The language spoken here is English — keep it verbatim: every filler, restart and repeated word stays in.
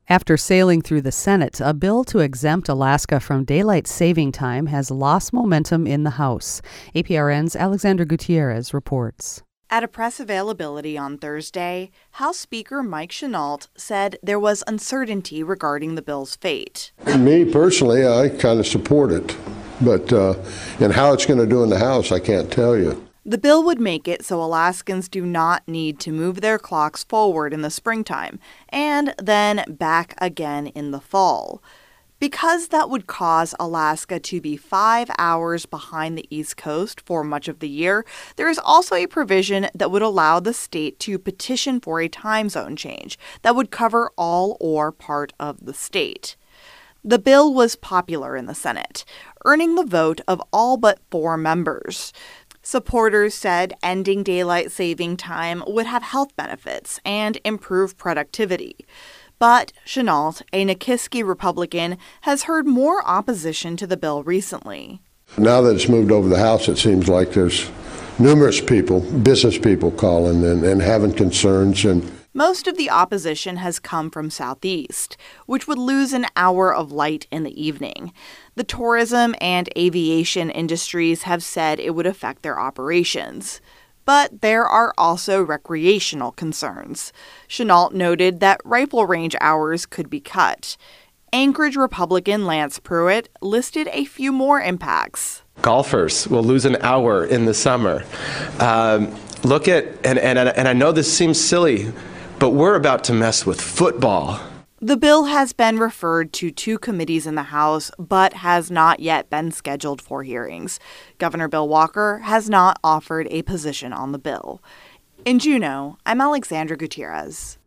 After sailing through the Senate, a bill to exempt Alaska from daylight saving time has lost momentum in the House. A P R N's Alexandra Gutierrez reports. At a press availability on Thursday, House Speaker Mike Chenault said there was uncertainty regarding the bill's fate. Me personally, I kind of support it, but uh, and how it's going to do in the House, I can't tell you. The bill would make it so Alaskans do not need to move their clocks forward in the springtime and then back again in the fall. Because that would cause Alaska to be five hours behind the East Coast for much of the year, there is also a provision that would allow the state to petition for a time zone change that would cover all or part of the state. The bill was popular in the Senate, earning the vote of all but four members. Supporters said ending daylight saving time would have health benefits and improve productivity. But Chenault, a Nikiski Republican, has heard more opposition to the bill recently. Now that it's moved over the House, it seems like there's numerous people, business people calling and, and having concerns. And most of the opposition has come from Southeast, which would lose an hour of light in the evening. The tourism and aviation industries have said it would affect their operations. But there are also recreational concerns. Chenault noted that rifle range hours could be cut. Anchorage Republican Lance Pruitt listed a few more impacts. Golfers will lose an hour in the summer. Um, look at, and, and, and I know this seems silly, but we're about to mess with football. The bill has been referred to two committees in the House, but has not yet been scheduled for hearings. Governor Bill Walker has not offered a position on the bill. In Juneau, I'm Alexandra Gutierrez.